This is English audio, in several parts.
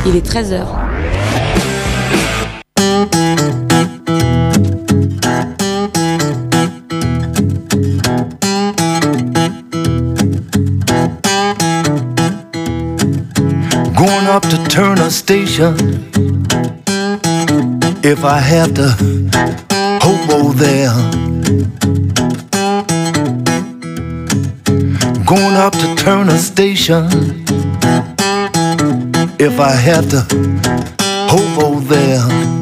Il est 13h. Going up to Turner Station, if I have to hobo there. Going up to Turner Station, if I have to hobo there.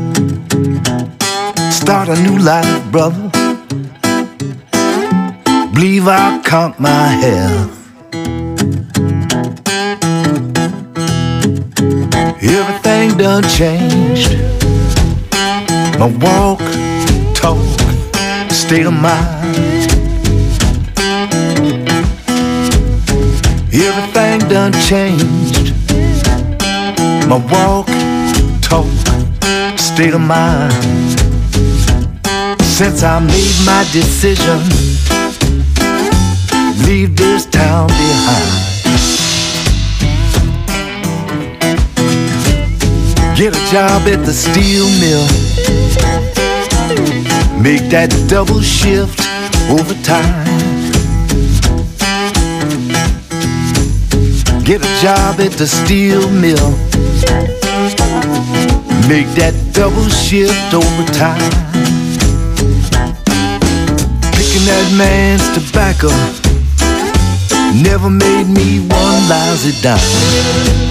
Start a new life, brother. Believe I'll count my hair. Everything done changed. My walk, talk, state of mind. Everything done changed. My walk, talk, state of mind. Since I made my decision, leave this town behind. Get a job at the steel mill, make that double shift overtime. Get a job at the steel mill, make that double shift overtime. Picking that man's tobacco never made me one lousy dime.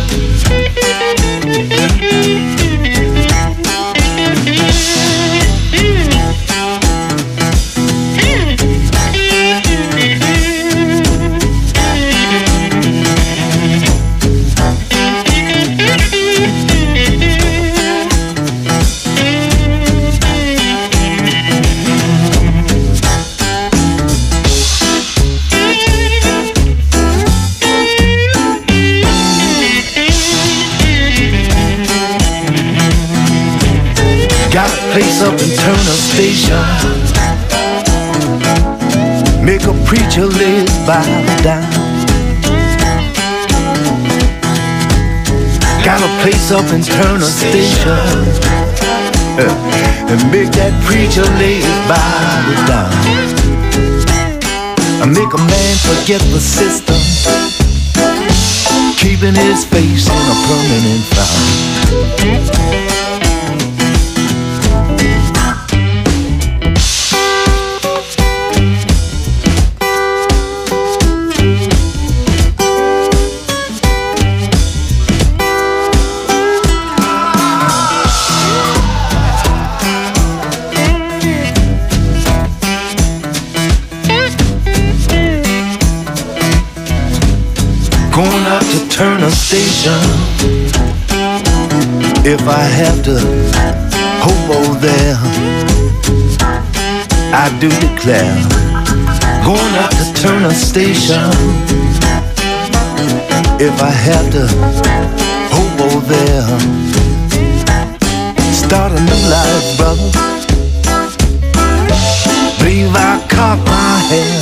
Place up in Turner Station, make a preacher live by the dime. Got a place up in Turner Station, and make that preacher live by the dime. I make a man forget the system, keeping his face in a permanent frown. Going up to Turner Station, if I have to hobo there, I do declare. Going up to Turner Station, if I have to hobo there. Start a new life, brother. Believe I caught my hair.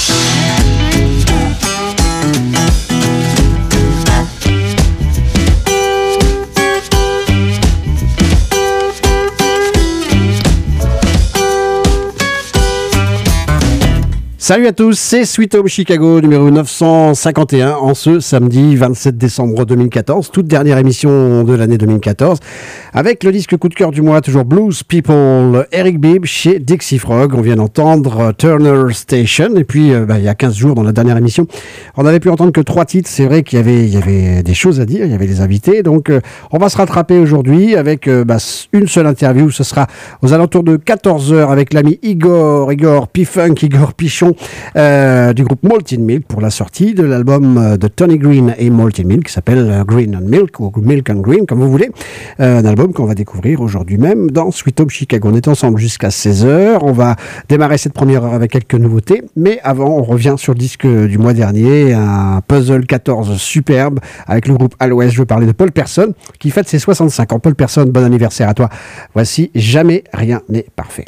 Salut à tous, c'est Sweet Home Chicago numéro 951 en ce samedi 27 décembre 2014, toute dernière émission de l'année 2014, avec le disque coup de cœur du mois, toujours Blues People, Eric Bibb chez Dixie Frog. On vient d'entendre Turner Station, et puis il y a 15 jours dans la dernière émission, on n'avait pu entendre que 3 titres. C'est vrai qu'il y avait des choses à dire, il y avait des invités, donc on va se rattraper aujourd'hui avec une seule interview. Ce sera aux alentours de 14h avec l'ami Igor P-Funk, Igor Pichon, du groupe Maltin Milk, pour la sortie de l'album de Tony Green et Maltin Milk qui s'appelle Green and Milk, ou Milk and Green comme vous voulez, un album qu'on va découvrir aujourd'hui même dans Sweet Home Chicago. On est ensemble jusqu'à 16h, on va démarrer cette première heure avec quelques nouveautés, mais avant on revient sur le disque du mois dernier, un Puzzle 14 superbe avec le groupe Al West. Je veux parler de Paul Person qui fête ses 65 ans. Paul Person, bon anniversaire à toi. Voici Jamais rien n'est parfait.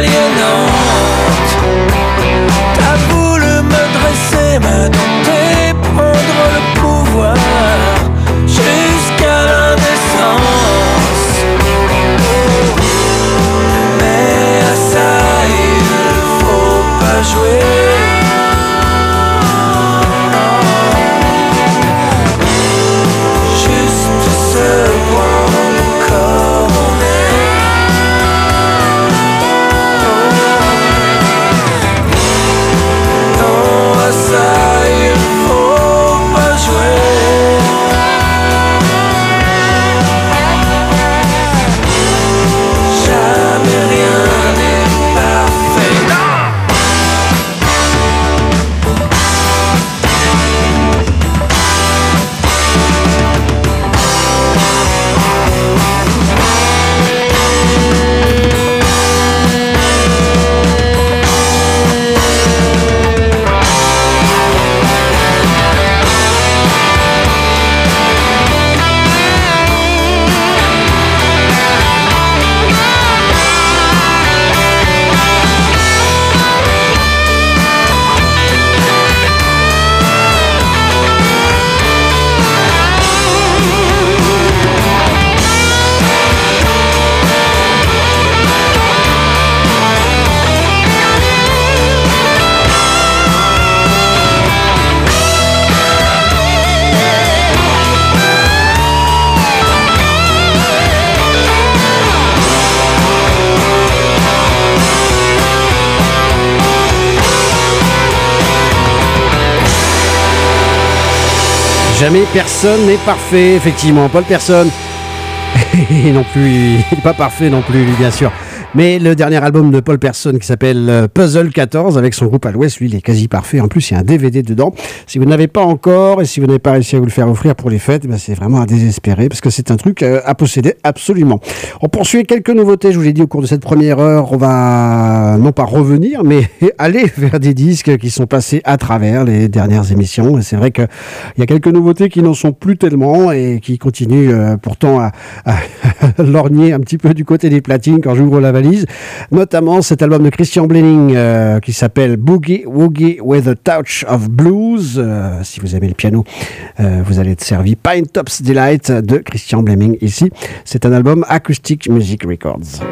aliénante. T'as voulu me dresser, me dompter, prendre le pouvoir jusqu'à l'indécence. Mais à ça il faut pas jouer. Jamais personne n'est parfait, effectivement. Paul Person, et non plus, il n'est pas parfait non plus, lui, bien sûr. Mais le dernier album de Paul Person qui s'appelle Puzzle 14 avec son groupe à l'Ouest, lui, il est quasi parfait. En plus, il y a un DVD dedans. Si vous n'avez pas encore et si vous n'avez pas réussi à vous le faire offrir pour les fêtes, ben c'est vraiment à désespérer parce que c'est un truc à posséder absolument. On poursuit quelques nouveautés. Je vous l'ai dit au cours de cette première heure, on va non pas revenir, mais aller vers des disques qui sont passés à travers les dernières émissions. Et c'est vrai qu'il y a quelques nouveautés qui n'en sont plus tellement et qui continuent pourtant à lorgner un petit peu du côté des platines quand j'ouvre la valise. Notamment cet album de Christian Blenning qui s'appelle Boogie Woogie with a Touch of Blues. Si vous aimez le piano, vous allez être servi. Pine Tops Delight de Christian Blenning ici. C'est un album Acoustic Music Records.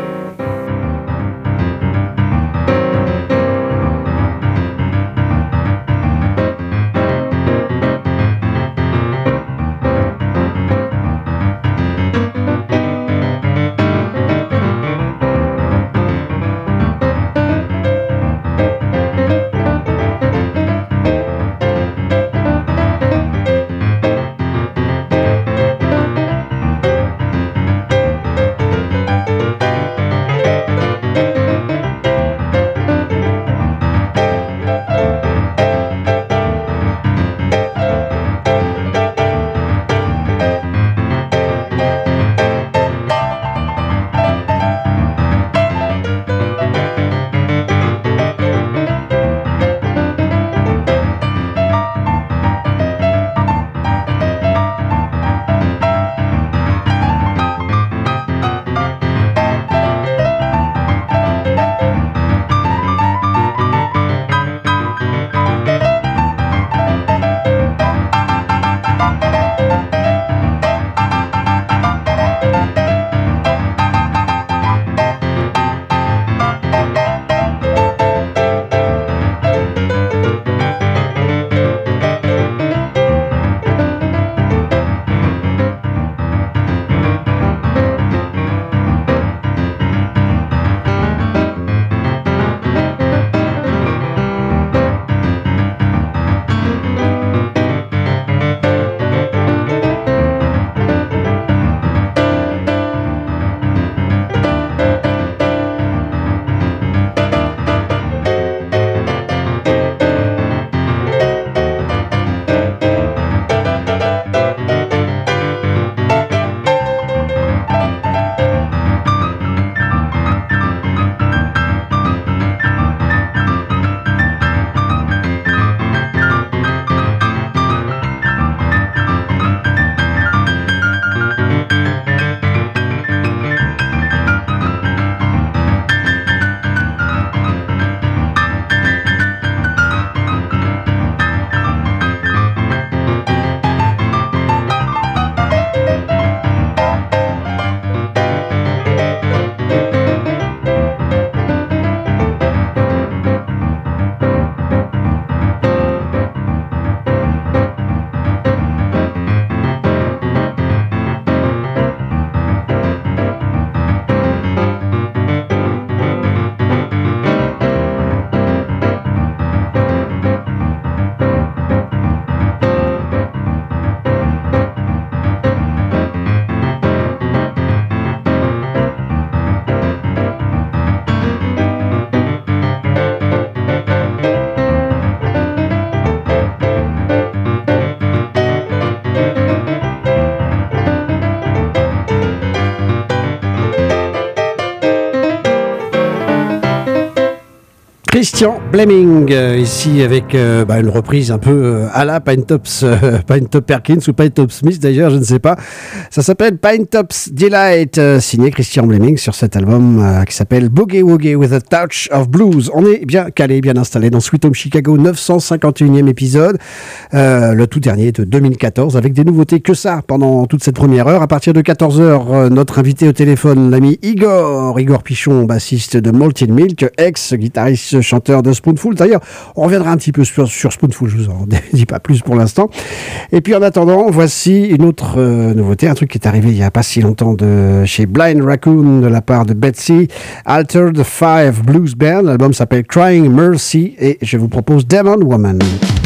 Christian Blaming, ici avec une reprise un peu à la Pinetops Perkins ou Pinetops Smith d'ailleurs, je ne sais pas. Ça s'appelle Pinetops Delight, signé Christian Blaming sur cet album qui s'appelle Boogie Woogie with a Touch of Blues. On est bien calé, bien installé dans Sweet Home Chicago, 951e épisode, le tout dernier de 2014, avec des nouveautés que ça pendant toute cette première heure. À partir de 14h, notre invité au téléphone, l'ami Igor Pichon, bassiste de Malted Milk, ex-guitariste chanteur de Spoonful. D'ailleurs, on reviendra un petit peu sur Spoonful, je vous en dis pas plus pour l'instant. Et puis en attendant, voici une autre nouveauté, un truc qui est arrivé il n'y a pas si longtemps de chez Blind Raccoon de la part de Betsy, Altered Five Blues Band. L'album s'appelle Crying Mercy et je vous propose Demon Woman.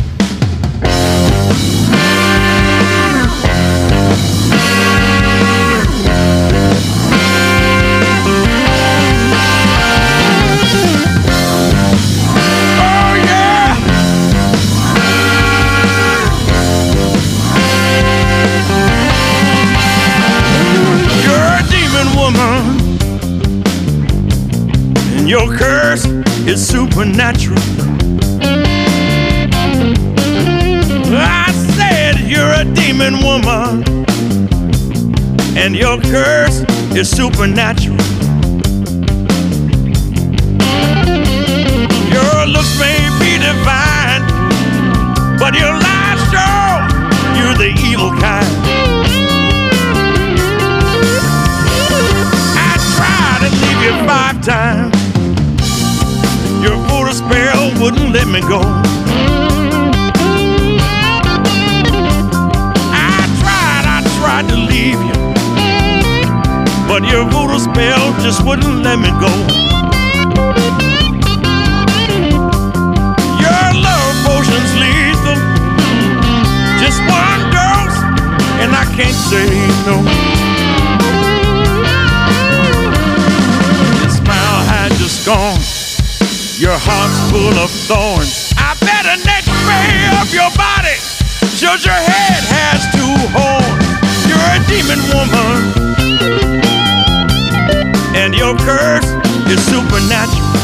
Your curse is supernatural. I said you're a demon woman, and your curse is supernatural. Your looks may be divine, but your lies show you're the evil kind. I tried to leave you 5 times. Your voodoo spell wouldn't let me go. I tried to leave you, but your voodoo spell just wouldn't let me go. Your love potion's lethal, just one dose, and I can't say no. Your smile had just gone. Your heart's full of thorns. I bet an x-ray of your body shows your head has 2 horns. You're a demon woman, and your curse is supernatural.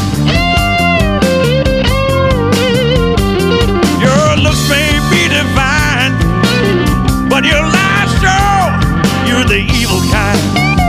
Your looks may be divine, but your lies show you're the evil kind.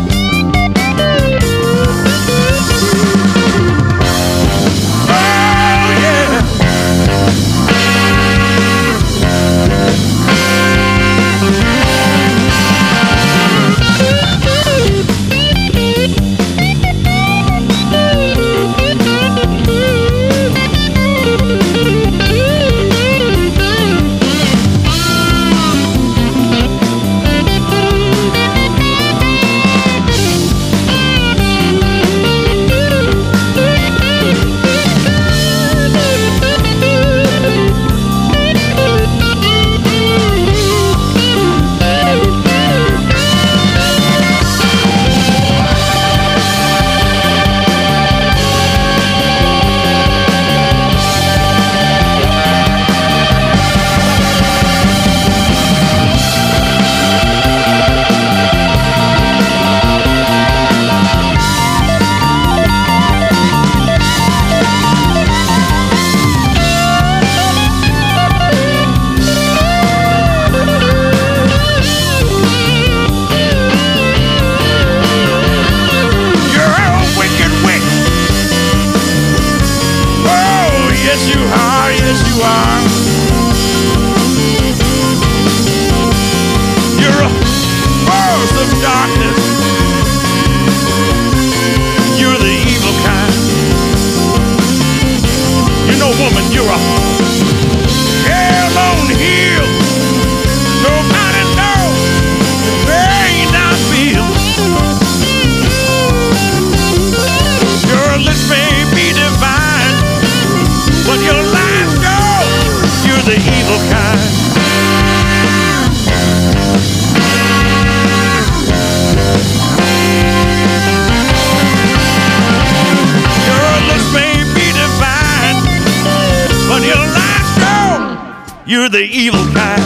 You're the evil kind.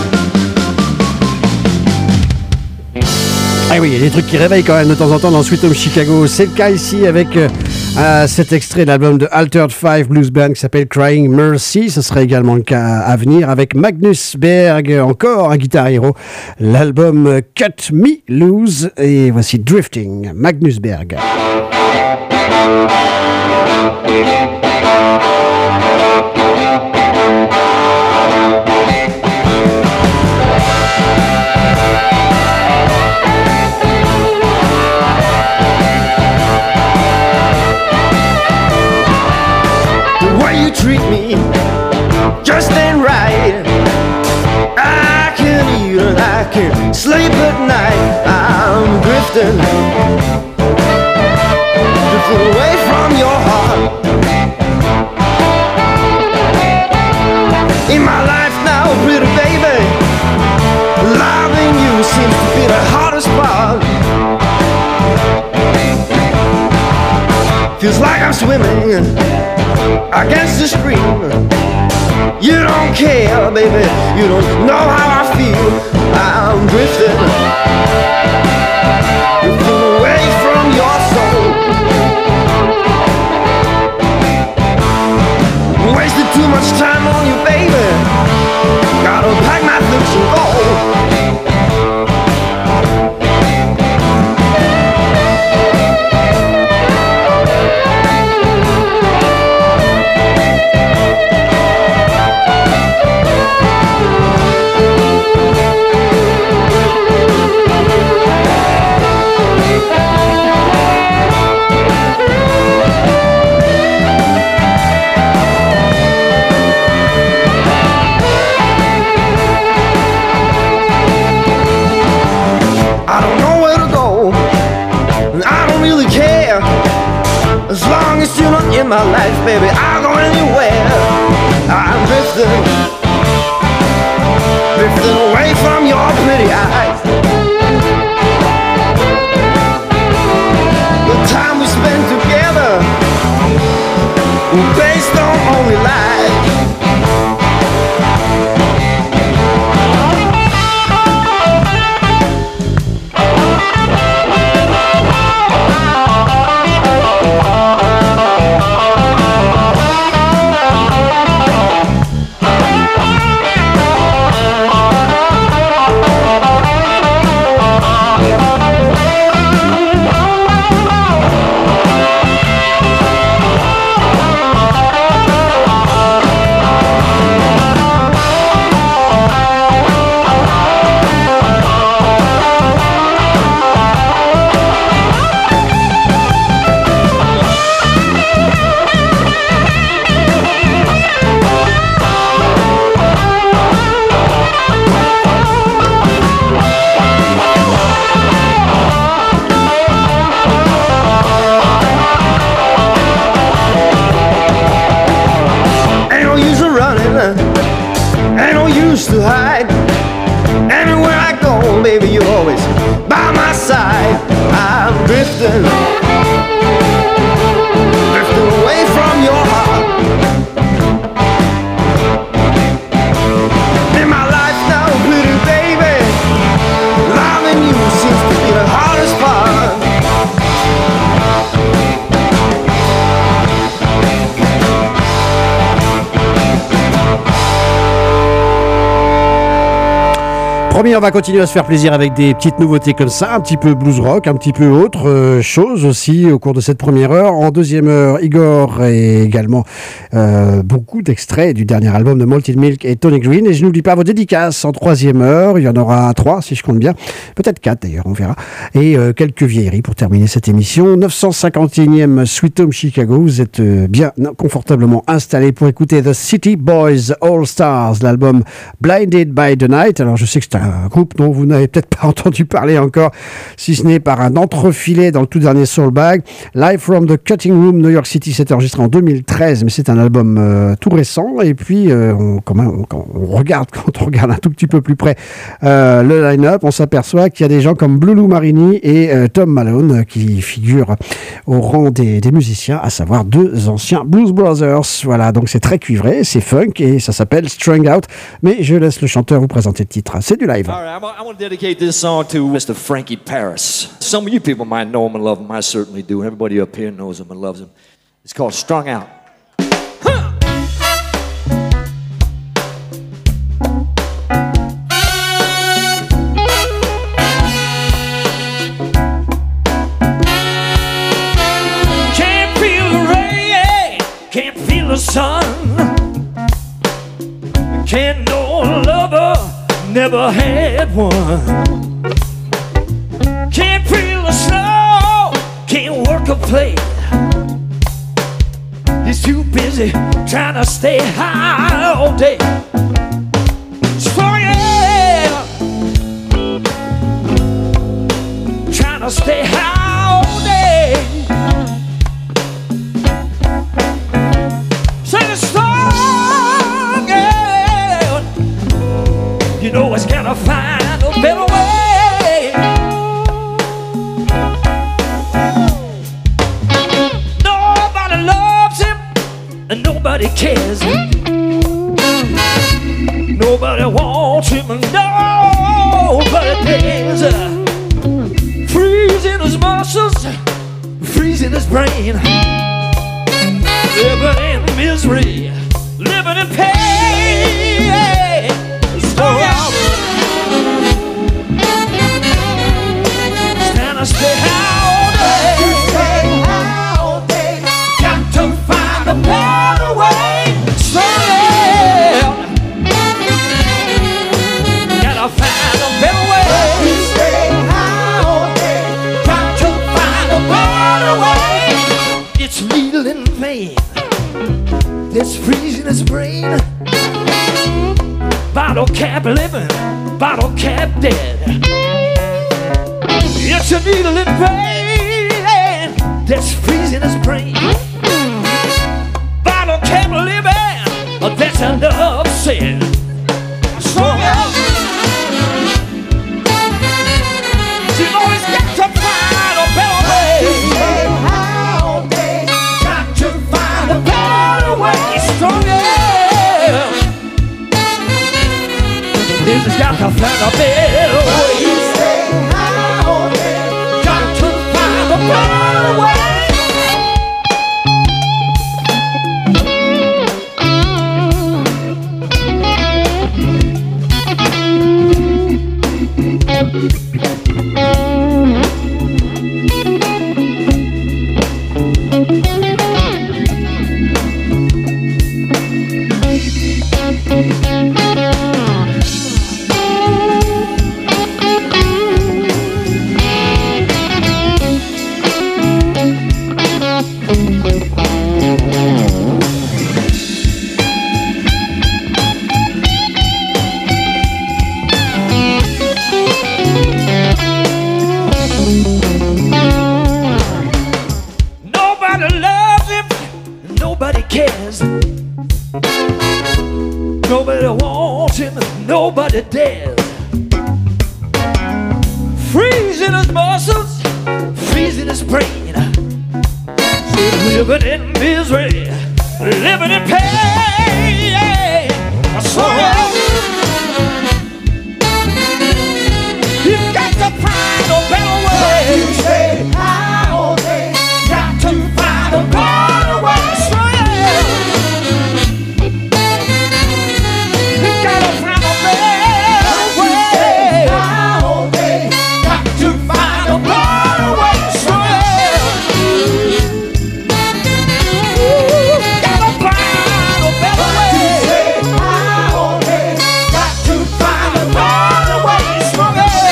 Ah oui, il y a des trucs qui réveillent quand même de temps en temps dans Sweet Home Chicago. C'est le cas ici avec Cet extrait de l'album de Altered Five Blues Band qui s'appelle Crying Mercy, ce sera également le cas à venir avec Magnus Berg, encore un guitar hero, l'album Cut Me Loose, et voici Drifting, Magnus Berg. Treat me just ain't right. I can't eat and I can't sleep at night. I'm drifting away from your heart. In my life now, pretty baby, loving you seems to be the hardest part. Feels like I'm swimming against the stream. You don't care, baby, you don't know how I feel. I'm drifting away from your soul. Wasted too much time on you, baby. Gotta pack my things and go. As long as you're not in my life, baby, I'll go anywhere. I'm drifting away from your pretty eyes. The time we spend together, based on only lies. To hide anywhere I go, baby, you're always by my side. I'm drifting away from your heart. In my life now, pretty baby, loving you seems to be the hardest part. Promis, on va continuer à se faire plaisir avec des petites nouveautés comme ça, un petit peu blues rock, un petit peu autre chose aussi au cours de cette première heure. En deuxième heure, Igor et également beaucoup d'extraits du dernier album de Malted Milk et Tony Green. Et je n'oublie pas vos dédicaces en troisième heure. Il y en aura 3 si je compte bien, peut-être 4 d'ailleurs, on verra. Et quelques vieilleries pour terminer cette émission. 951e Sweet Home Chicago. Vous êtes bien confortablement installés pour écouter The City Boys All Stars, l'album Blinded by the Night. Alors je sais que c'est un groupe dont vous n'avez peut-être pas entendu parler encore, si ce n'est par un entrefilet dans le tout dernier Soul Bag. Live from the Cutting Room, New York City, c'est enregistré en 2013, mais c'est un album tout récent. Et puis, quand on regarde un tout petit peu plus près le line-up, on s'aperçoit qu'il y a des gens comme Blue Lou Marini et Tom Malone qui figurent au rang des musiciens, à savoir 2 anciens Blues Brothers. Voilà, donc c'est très cuivré, c'est funk et ça s'appelle Strung Out. Mais je laisse le chanteur vous présenter le titre. C'est du live. live. All right, I want to dedicate this song to Mr. Frankie Paris. Some of you people might know him and love him. I certainly do. Everybody up here knows him and loves him. It's called Strung Out. Can't feel the rain, can't feel the sun. Can't know a lover, never had one. Can't feel the snow, can't work or play. He's too busy trying to stay high all day. Strong out, trying to stay high all day. Say the strong out, you know it's gotta find a better way. Nobody loves him and nobody cares. Nobody wants him and nobody dares. Freezing his muscles, freezing his brain. Living in misery, living in pain. Strung out, stand and stay all day. Got to find a better way. Strung out, gotta find a better way. Got to find a better way. It's needle in vain. It's freezing his brain. Bottle cap living, bottle cap dead. It's a needle in vain that's freezing his brain. Bottle cap living, that's enough said. Strung out, you always got to find a better way. Got to find a better way. Strung out, this has got to find a better way. Got to find a better way. Nobody loves him, nobody cares. Nobody wants him, nobody dares. Freezing his muscles, freezing his brain. Living in misery, living in pain. So you've got to find a better way. Stay high all day. Got to find a better way. So you've got to find a better way. Stay high all day. Got to find a better way. So gotta find a better way. Stay high all day. Got to find a better way. So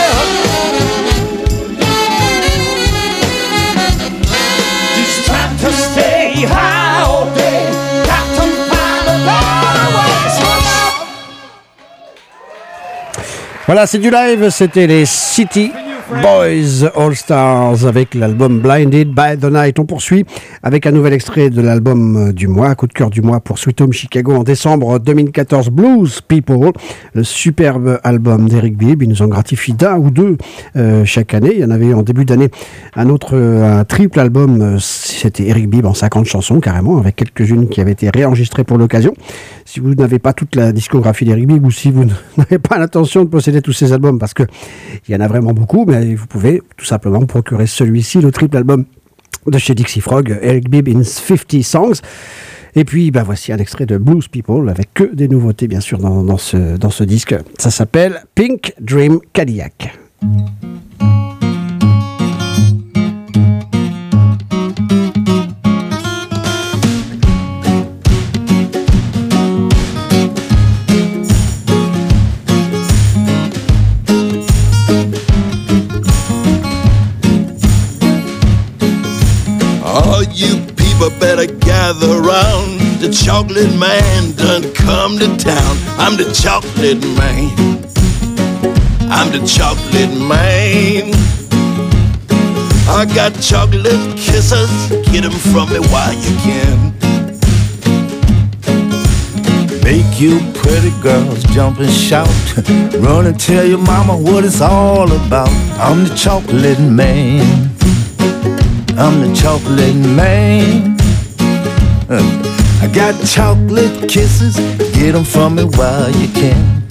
just trying to stay high all day. Got to find a better way. So Voilà, c'est du live, c'était les City Boys All Stars avec l'album Blinded by the Night. On poursuit avec un nouvel extrait de l'album du mois, coup de cœur du mois pour Sweet Home Chicago en décembre 2014, Blues People, le superbe album d'Eric Bibb. Il nous en gratifie d'un ou deux chaque année. Il y en avait en début d'année un triple album, c'était Eric Bibb en 50 chansons carrément, avec quelques-unes qui avaient été réenregistrées pour l'occasion. Si vous n'avez pas toute la discographie d'Eric Bibb ou si vous n'avez pas l'intention de posséder tous ces albums, parce que il y en a vraiment beaucoup, mais vous pouvez tout simplement procurer celui-ci, le triple album de chez Dixie Frog, Eric Bibb in 50 Songs. Et puis voici un extrait de Blues People avec que des nouveautés bien sûr dans ce disque. Ça s'appelle Pink Dream Cadillac. You people better gather round. The chocolate man done come to town. I'm the chocolate man. I'm the chocolate man. I got chocolate kisses. Get them from me while you can. Make you pretty girls jump and shout. Run and tell your mama what it's all about. I'm the chocolate man. I'm the chocolate man. I got chocolate kisses. Get them from me while you can.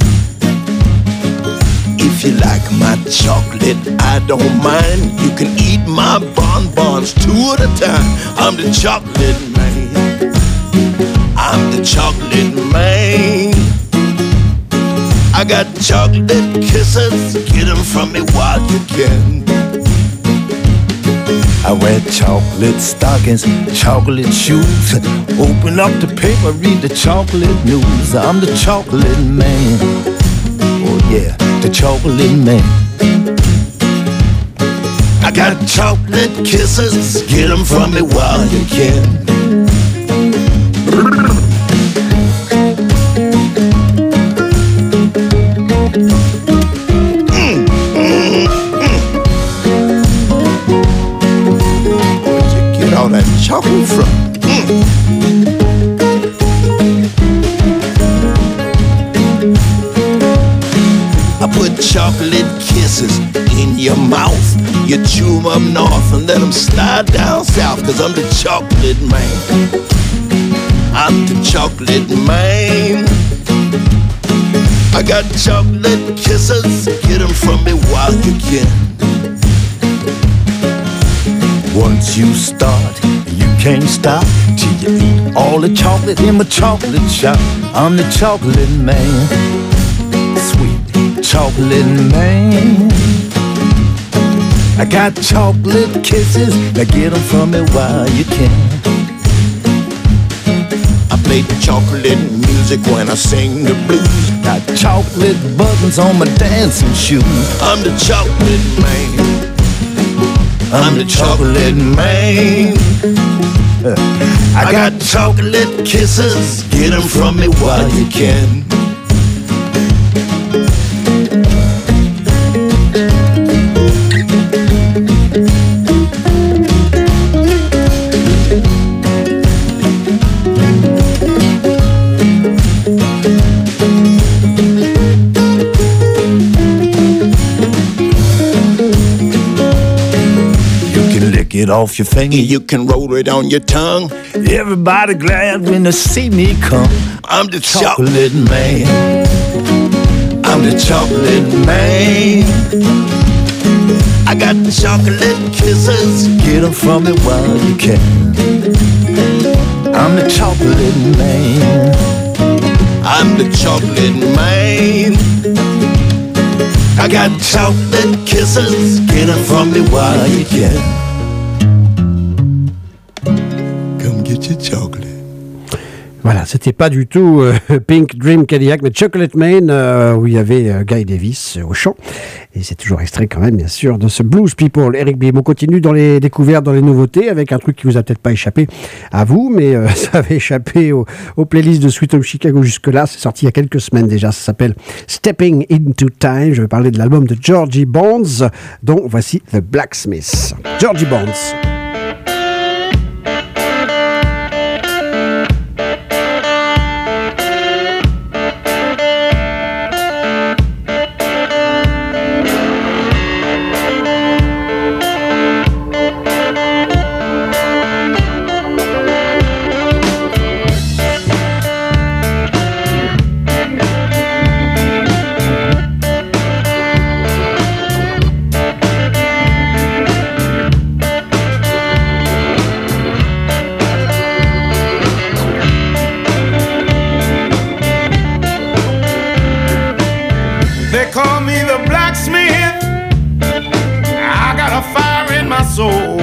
If you like my chocolate, I don't mind. You can eat my bonbons 2 at a time. I'm the chocolate man. I'm the chocolate man. I got chocolate kisses. Get them from me while you can. I wear chocolate stockings, chocolate shoes. Open up the paper, read the chocolate news. I'm the chocolate man. Oh yeah, the chocolate man. I got chocolate kisses. Get them from me while you can. All that chocolate from. I put chocolate kisses in your mouth. You chew them up north and let them slide down south. Cause I'm the chocolate man. I'm the chocolate man. I got chocolate kisses. Get them from me while you can. Once you start, you can't stop till you eat all the chocolate in my chocolate shop. I'm the chocolate man, sweet chocolate man. I got chocolate kisses, now get them from me while you can. I play chocolate music when I sing the blues. Got chocolate buttons on my dancing shoes. I'm the chocolate man. I'm the chocolate man. I got chocolate kisses. Get them from me while you can. Get off your finger, you can roll it on your tongue. Everybody glad when they see me come. I'm the chocolate man. I'm the chocolate man. I got chocolate kisses. Get them from me while you can. I'm the chocolate man. I'm the chocolate man. I got chocolate kisses. Get them from me while you can. Ouais, Voilà, c'était pas du tout Pink Dream Cadillac, mais Chocolate Main, où il y avait Guy Davis au chant. Et c'est toujours extrait quand même, bien sûr, de ce Blues People. Eric Bim, on continue dans les découvertes, dans les nouveautés, avec un truc qui vous a peut-être pas échappé à vous, mais ça avait échappé aux playlists de Sweet Home Chicago jusque-là. C'est sorti il y a quelques semaines déjà. Ça s'appelle Stepping Into Time. Je vais parler de l'album de Georgie Bonds, dont voici The Blacksmith. Georgie Bonds. soul.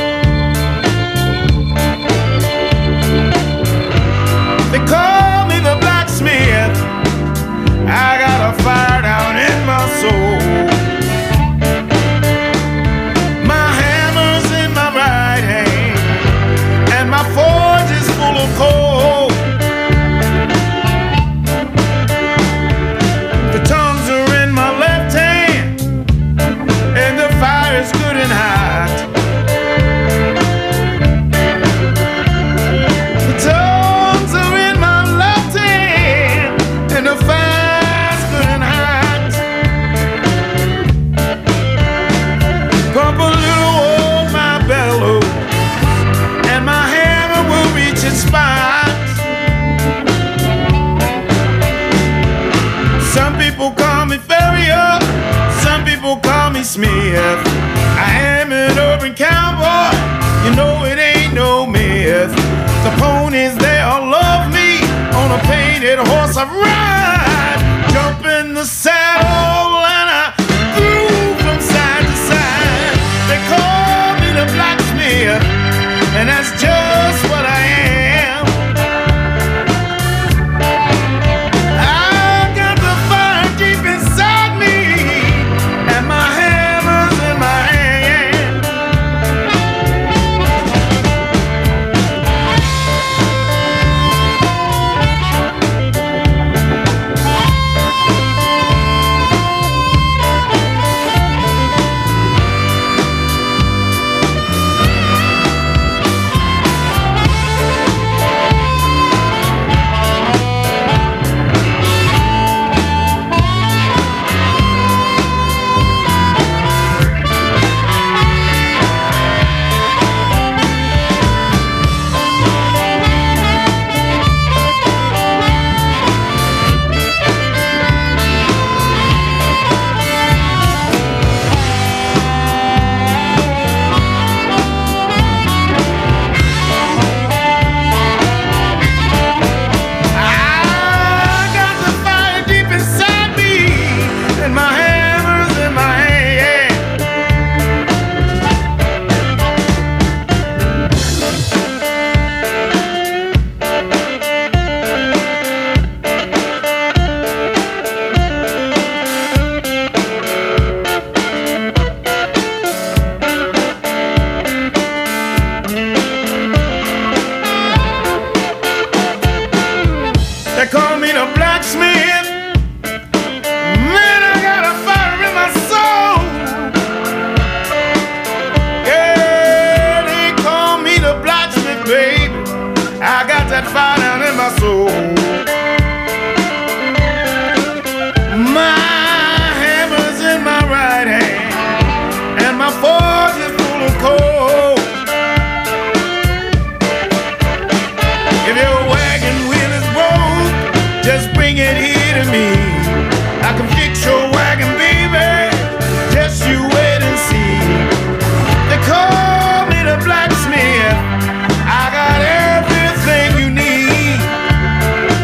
They call me the blacksmith. I got a fire down in my soul. My hammer's in my right hand, and my forge is full of coal. The tongues are in my left hand, and the fire's good and hot. The tongues are in my left hand, and the fire's good and hot. Pump a little old my bellows, and my hammer will reach its spot. Some people call me Farrier, some people call me Smith. I am an urban cowboy, you know it ain't no myth. The ponies, they all love me, on a painted horse I ride. Jump in the saddle and I groove from side to side. They call me the blacksmith, and that's just what I am. I got the fire deep inside me, and my hammer's in my hand. I got the fire deep inside me, and my hammer's in my hand. They call me the blacksmith. Man, I got a fire in my soul. Yeah, they call me the blacksmith, baby. I got that fire down in my soul. My hammer's in my right hand, and my forge is full of coal. If your wagon wheel is broke, just bring it here to me. I can fix your wagon, baby. Just you wait and see. They call me the blacksmith. I got everything you need.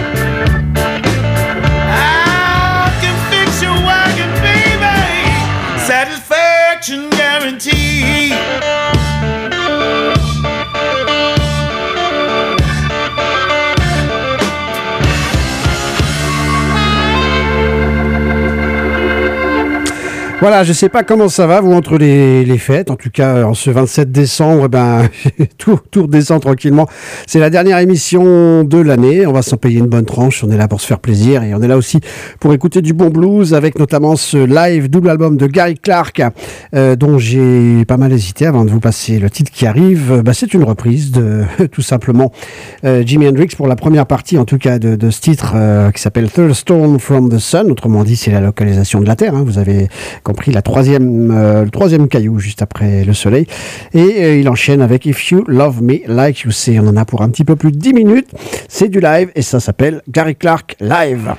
Voilà, je sais pas comment ça va, vous, entre les fêtes. En tout cas, en ce 27 décembre, tout redescend tranquillement. C'est la dernière émission de l'année. On va s'en payer une bonne tranche. On est là pour se faire plaisir. Et on est là aussi pour écouter du bon blues avec notamment ce live double album de Gary Clark, dont j'ai pas mal hésité avant de vous passer le titre qui arrive. C'est une reprise de, tout simplement, Jimi Hendrix pour la première partie, en tout cas, de ce titre qui s'appelle Third Stone from the Sun. Autrement dit, c'est la localisation de la Terre. Vous avez compris, le troisième caillou juste après le soleil. Et il enchaîne avec If You Love Me Like You Say. On en a pour un petit peu plus de 10 minutes. C'est du live et ça s'appelle Gary Clark Live.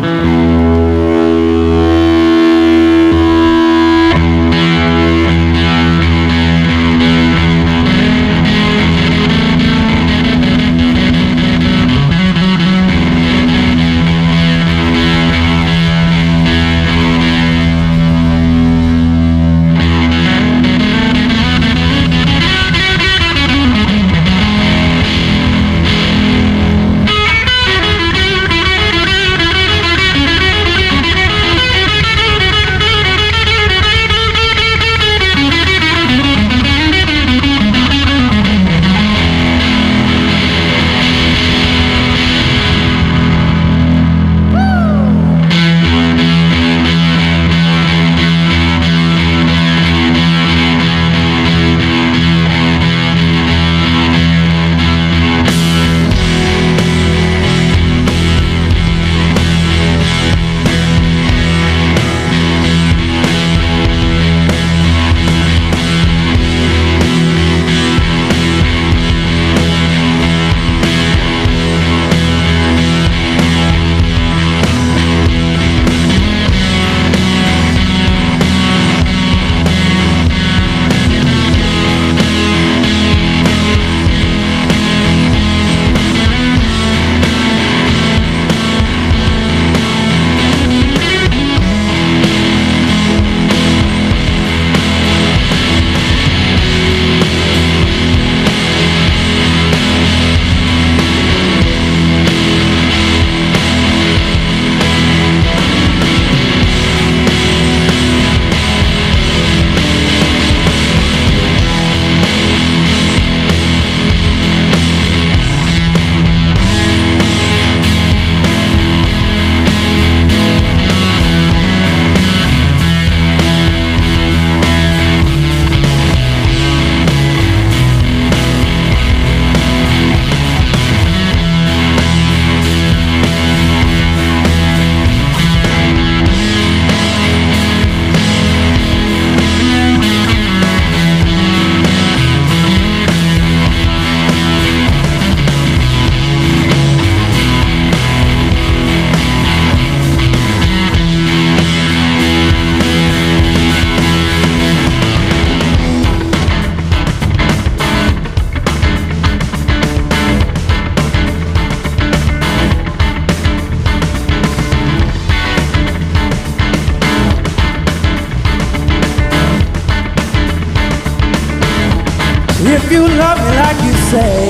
If you love me like you say,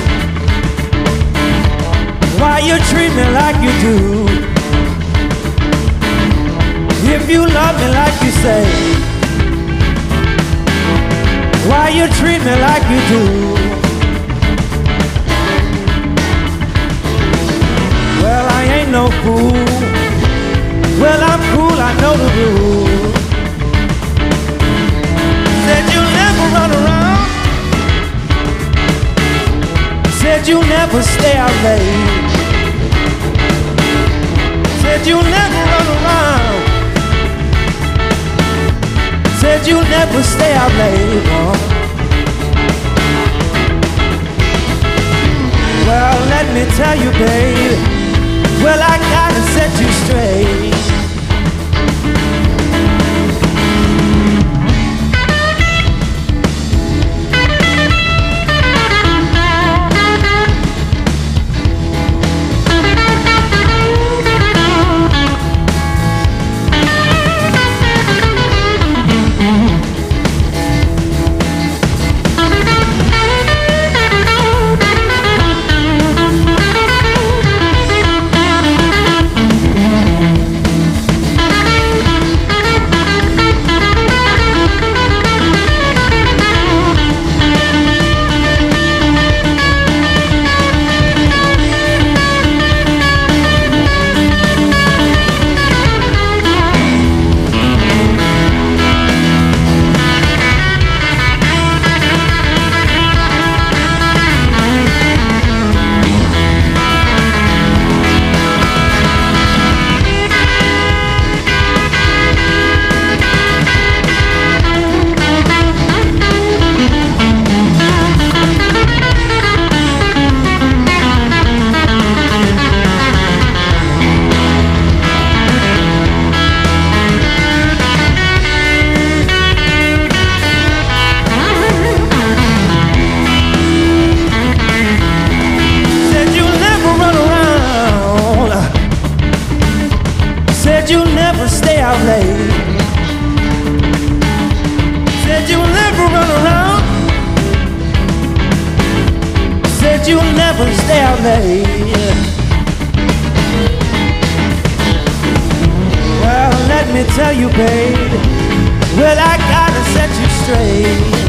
why you treat me like you do? If you love me like you say, why you treat me like you do? Well, I ain't no fool. Well, I'm cool, I know the rules. Said you'll never run around. Said you'll never stay out late. Said you'll never run around. Said you'll never stay out late. Oh. Well, let me tell you, babe. Well, I gotta set you straight. tell me. Well, let me tell you, babe. Well, I gotta set you straight.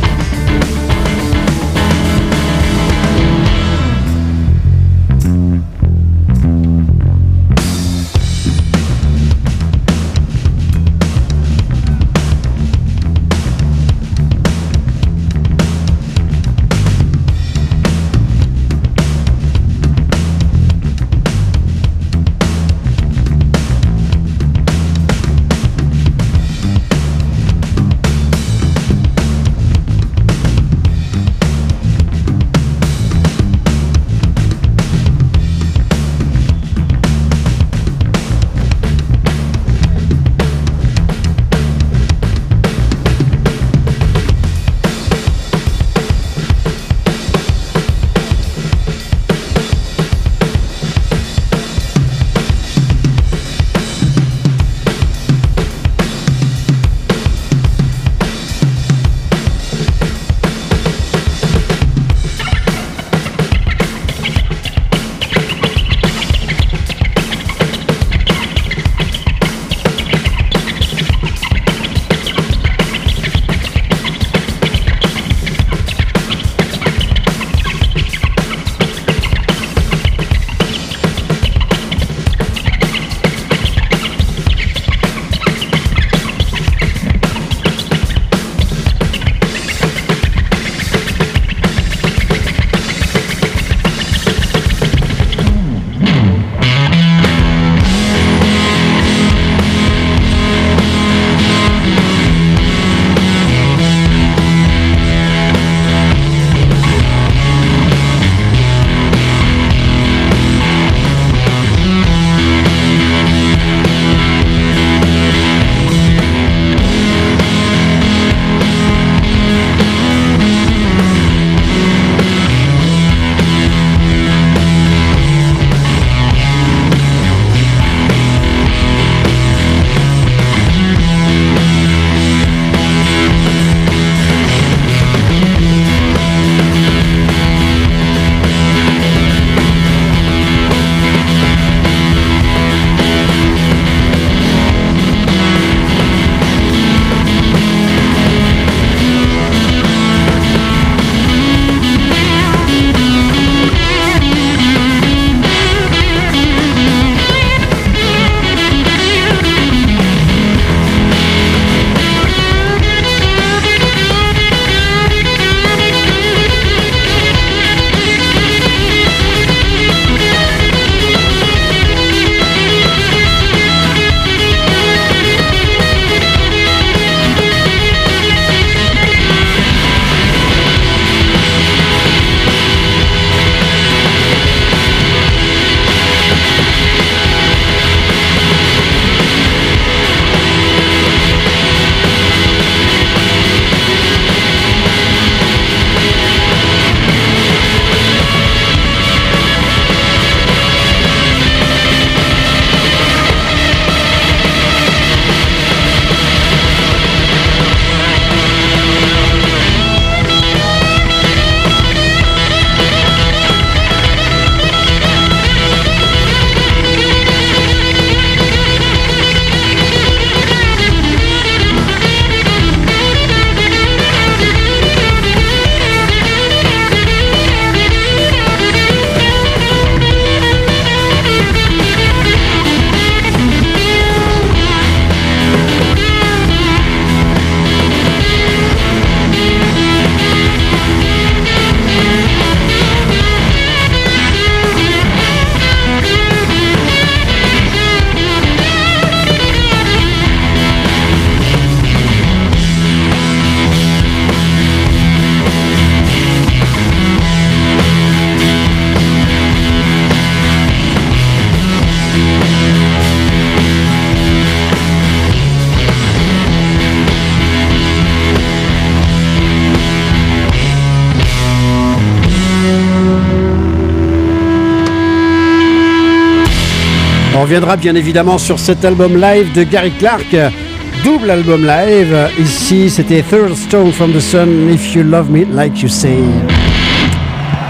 On reviendra bien évidemment sur cet album live de Gary Clark, double album live. Ici, c'était Third Stone from the Sun, If You Love Me Like You Say.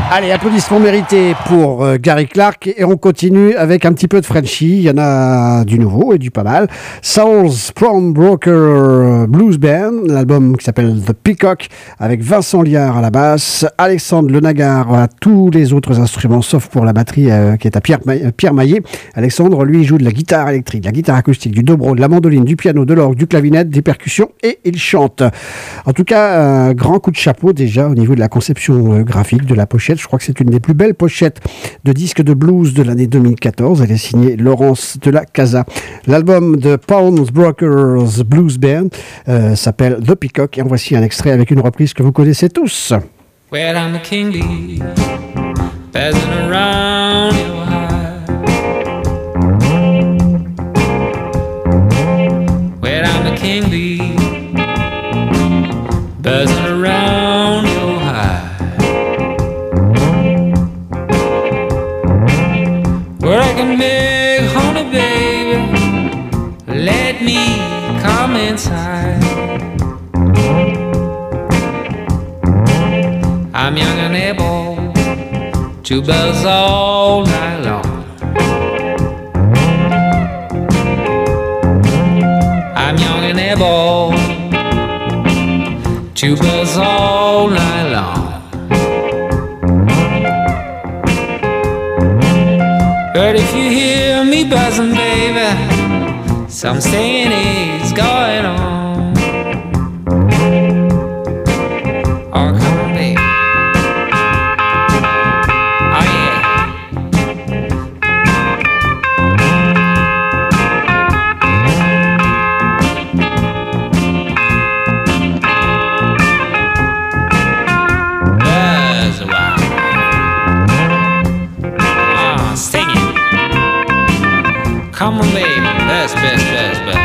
Allez, applaudissements mérités pour Gary Clark et on continue avec un petit peu de Frenchy. Il y en a du nouveau et du pas mal. Soul's Pawnbroker Blues Band, l'album qui s'appelle The Peacock avec Vincent Liard à la basse, Alexandre Le Nagar à tous les autres instruments sauf pour la batterie qui est à Pierre Maillet. Alexandre, lui, joue de la guitare électrique, de la guitare acoustique, du dobro, de la mandoline, du piano, de l'orgue, du clavinet, des percussions et il chante. En tout cas, un grand coup de chapeau déjà au niveau de la conception graphique de la pochette. Je crois que c'est une des plus belles pochettes de disques de blues de l'année 2014. Elle est signée Laurence de la Casa. L'album de Pawnbrokers Blues Band s'appelle The Peacock et en voici un extrait avec une reprise que vous connaissez tous. Well, I'm the king bee, buzzing around your hive. Well, I'm the king bee, buzzing around your hive. Where I can make honey, baby, let me come inside. I'm young and able to buzz all night long. I'm young and able to buzz all night long. But if you hear me buzzing, baby, some saying is going on. Oh, come on, baby. Oh, yeah. Buzz a while. Oh, sing it. Come on, baby, buzz, buzz, buzz, buzz.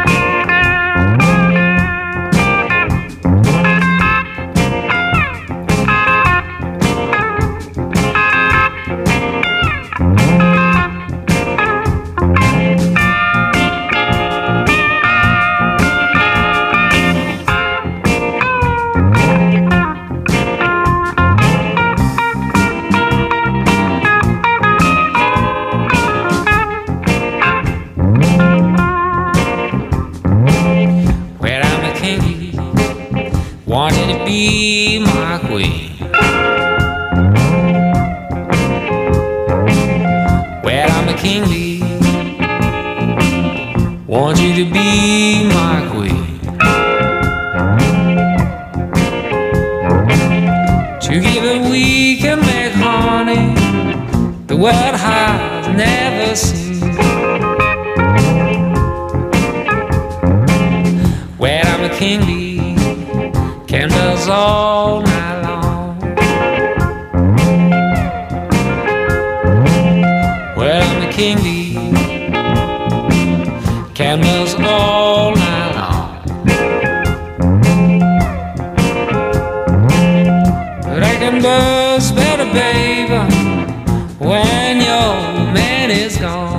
Wanted to be my queen. Well, I'm a king bee. Want you to be my queen. Together we can make honey the world has never seen. Well, I'm a king bee. Can buzz all night long. Well, I'm the king bee. Can buzz all night long. But I can buzz better, baby, when your man is gone.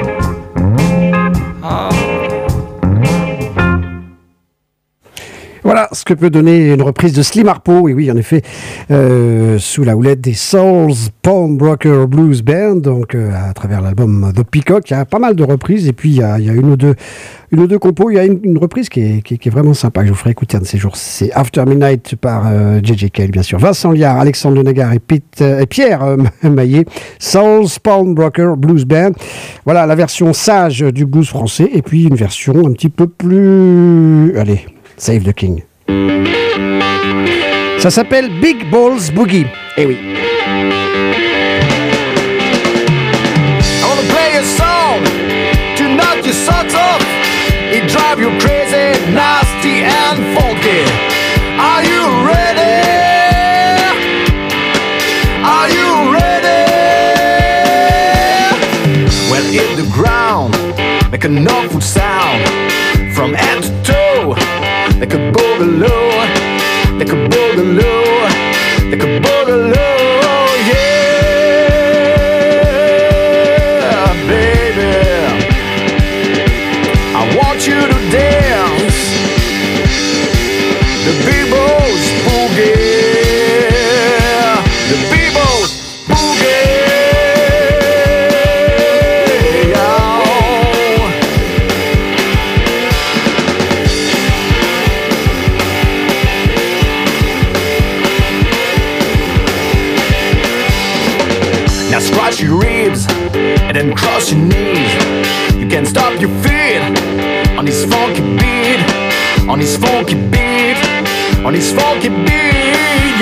Voilà ce que peut donner une reprise de Slim Harpo, et oui, en effet, sous la houlette des Soul's Pawnbroker Blues Band, donc à travers l'album The Peacock. Il y a pas mal de reprises, et puis il y a une ou deux compos. Il y a une reprise qui est vraiment sympa, que je vous ferai écouter un de ces jours. C'est After Midnight par J.J. Cale, bien sûr. Vincent Liard, Alexandre Le Nagar et Pierre Maillet. Soul's Pawnbroker Blues Band. Voilà la version sage du blues français, et puis une version un petit peu plus... Allez... Save the King. Ça s'appelle Big Balls Boogie. Eh oui. I wanna play a song to knock your socks off. It drive you crazy, nasty and funky. Are you ready? Are you ready? Well, hit the ground, make an awful sound from head to toe. Like a boogaloo, like a boogaloo, like a boogaloo, yeah, baby. I want you to dance the Big Balls Boogie, the Big Balls and then cross your knees. You can't stop your feet on this funky beat, on this funky beat, on this funky beat,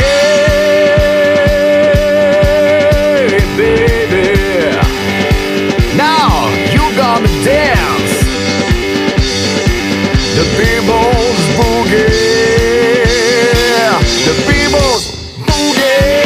yeah, baby. Now you gonna dance the people's boogie, the people's boogie.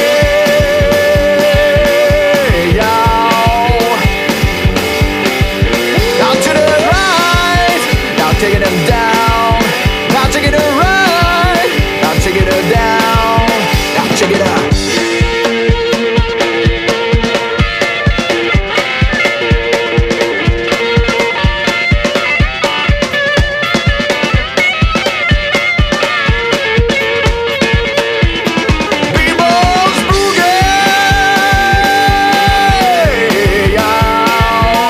Taking them down, now taking it right, now taking it down, now check it out. People's boogie, yeah.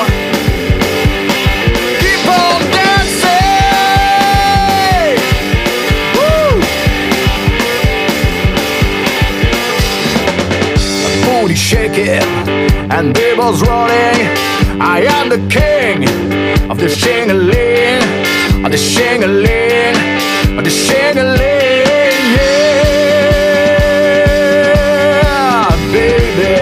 Keep on dancing. Booty shaking and people's running. I am the king of the shing-a-ling, of the shing-a-ling, of the shing-a-ling, yeah, baby.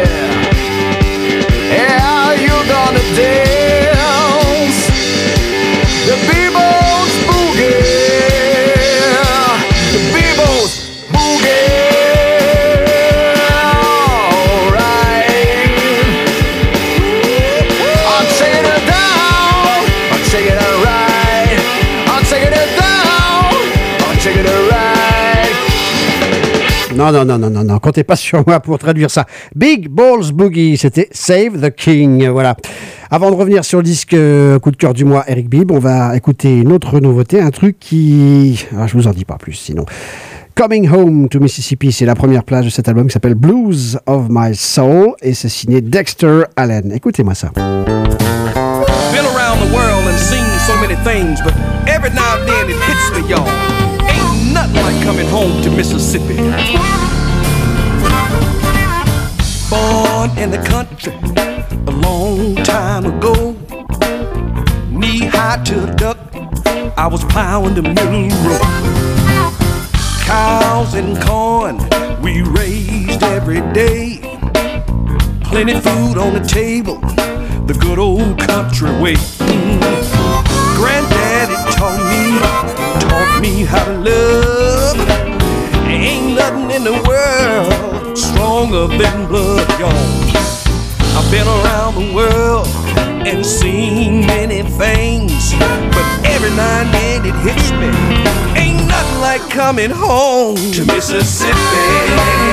Yeah, you gonna dance the people's boogie, the people's boogie. Non, comptez pas sur moi pour traduire ça. Big Balls Boogie, c'était Save the King, voilà. Avant de revenir sur le disque coup de cœur du mois, Eric Bibb, on va écouter une autre nouveauté, un truc qui... Ah, je vous en dis pas plus, sinon... Coming Home to Mississippi, c'est la première place de cet album qui s'appelle Blues of My Soul, et c'est signé Dexter Allen. Écoutez-moi ça. Been around the world and seen so many things, but every now and then it hits me, y'all. Ain't nothing like coming home to Mississippi. Born in the country a long time ago, knee-high to a duck, I was plowing the middle road. Cows and corn we raised every day, plenty food on the table, the good old country way. Granddaddy taught me how to love. Ain't nothing in the world stronger than blood, y'all. I've been around the world and seen many things, but every now and then it hits me. Ain't nothing like coming home to Mississippi.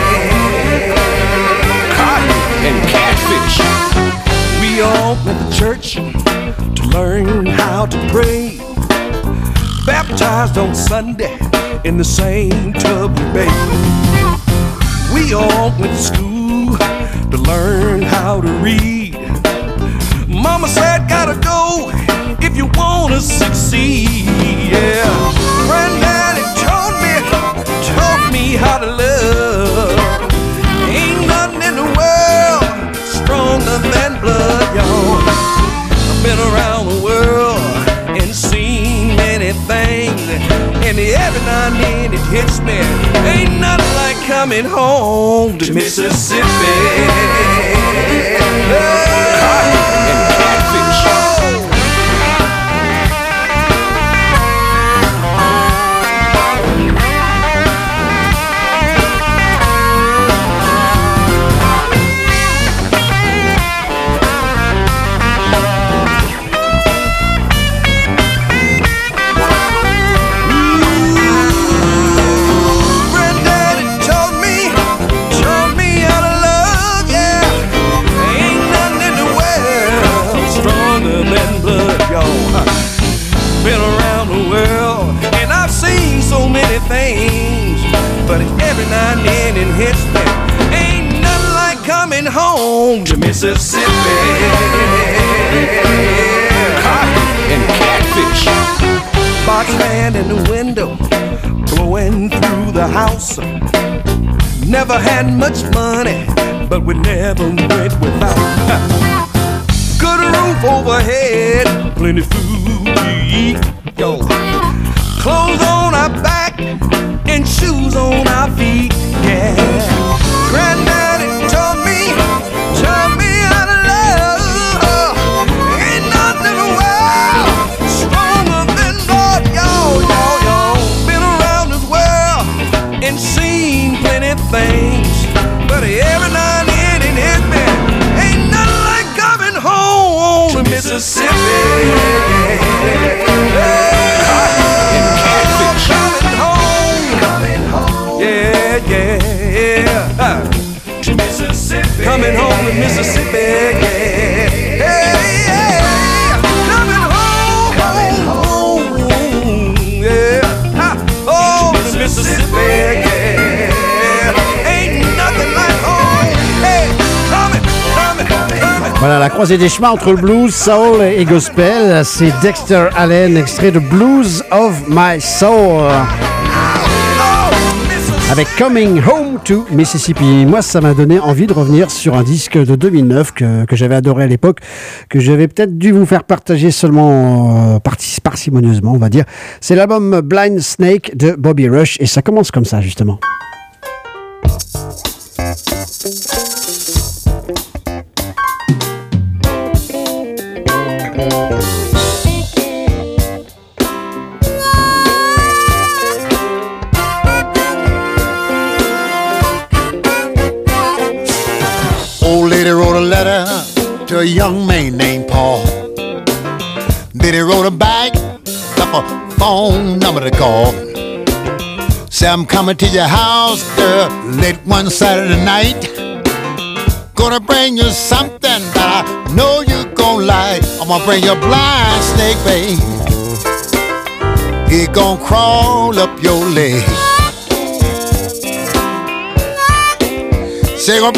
Cotton and catfish. We all went to church to learn how to pray. Baptized on Sunday in the same tub we bathed. We all went to school to learn how to read. Mama said, gotta go if you wanna succeed, yeah. Granddaddy taught me how to love. Ain't nothing in the world stronger than blood, y'all. I've been around the world and seen many things, and every now and then it hits me. Ain't nothing like coming home to Mississippi. Cotton and catfish. Been around the world and I've seen so many things, but every now and then it hits me. Ain't nothing like coming home to Mississippi. Cotton and catfish. Boxman in the window, blowing through the house. Never had much money, but we never went without. roof overhead, plenty food to eat. Yo, clothes on our back and shoes on our feet. Yeah, Granddaddy taught me how to love. Ain't nothing in the world stronger than blood. Yo, been around this world and seen plenty things, but every now and then it hit me. Ain't nothing like coming home to Mississippi. Coming home to Mississippi, yeah, yeah. Coming home, yeah. Oh, to Mississippi, yeah. Ain't nothing like home. Hey, coming. Voilà, la croisée des chemins entre le blues, soul et gospel, c'est Dexter Allen, extrait de Blues of My Soul. Avec Coming Home to Mississippi. Moi, ça m'a donné envie de revenir sur un disque de 2009 que j'avais adoré à l'époque, que j'avais peut-être dû vous faire partager seulement parcimonieusement, on va dire. C'est l'album Blind Snake de Bobby Rush et ça commence comme ça, justement. Old lady wrote a letter to a young man named Paul. Then he wrote a back, left a phone number to call. Say, I'm coming to your house, girl, late one Saturday night. Gonna bring you something that I know you gon' like. I'm gonna bring you a blind snake, babe. He gon' crawl up your leg. Say,